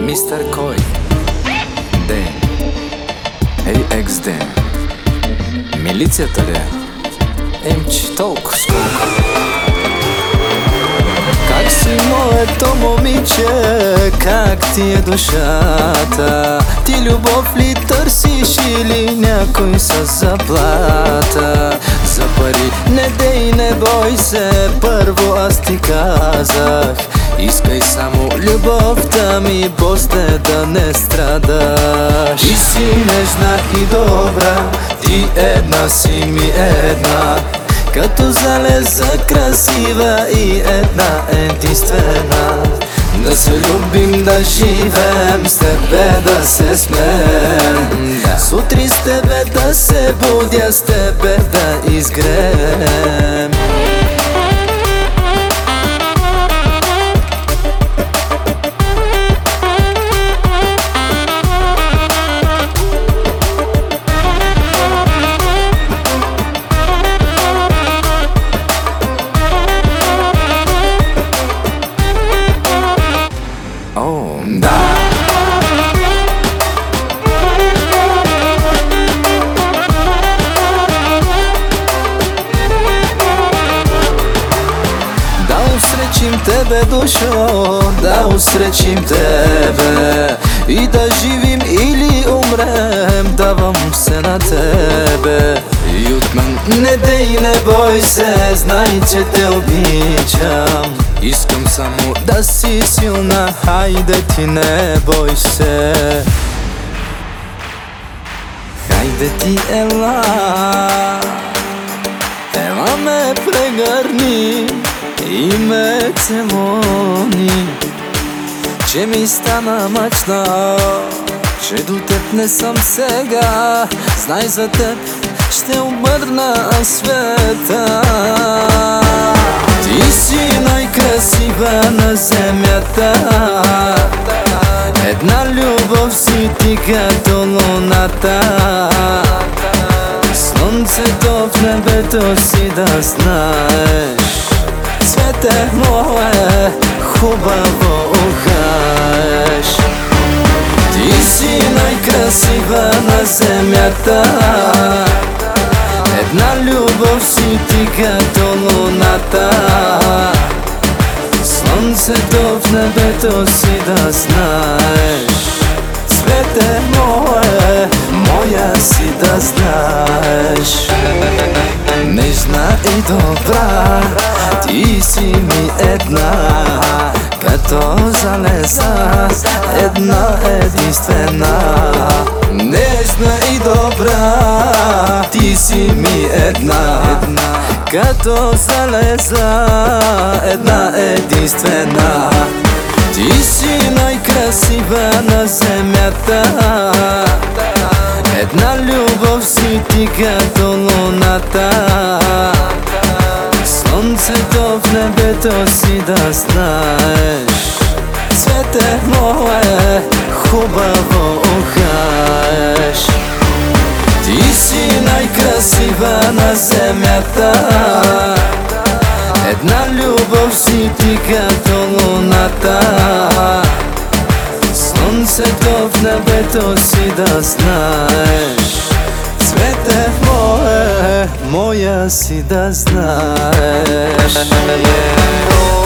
Мистер кой? Ден. Ей, екс Ден. Милицията ли? Емче, толкова сколко. Как си, моето момиче, как ти е душата? Ти любов ли търсиш или някой със заплата? За пари не дей, не бой се, първо аз ти казах. Искай само любовта ми, после да не страдаш. Ти си нежна и добра, ти една си ми една, като залеза красива и една единствена. Да се любим, да живеем, с тебе да се смеем, сутрин с тебе да се будя, с тебе да изгреем. Да усречим тебе, душо, да усречим тебе, и да живим или умрем, давам се на тебе. И от мен не дей, не бой се, знай, че те обичам. искам само Да си силна, хайде ти не бой се. Хайде ти ела, ела ме прегърни и ме целуни, че ми стана мъчно, че до теб не съм сега. Знай, за теб ще обърна света. Ти си най-красива на земята, една любов си ти като луната, слънцето в небето си да знаеш. Цвете мое, хубаво ухаеш. Ти си най-красива на земята, една любов си ти като луната, слънцето в небето си да знаеш. Цвете мое, моя си да знаеш. Нежна и добра, ти си ми една, като залеза, една единствена. Нежна и добра, ти си ми една, като залеза, една единствена. Ти си най-красива на земята, една любов си ти като луната, слънцето в небето си да знаеш. Цвете мое, хубаво ухаеш. Ти си най-красива на земята, една любов си ти като луната, слънцето в небето си да знаеш. Цвете мое, моя си да знаеш.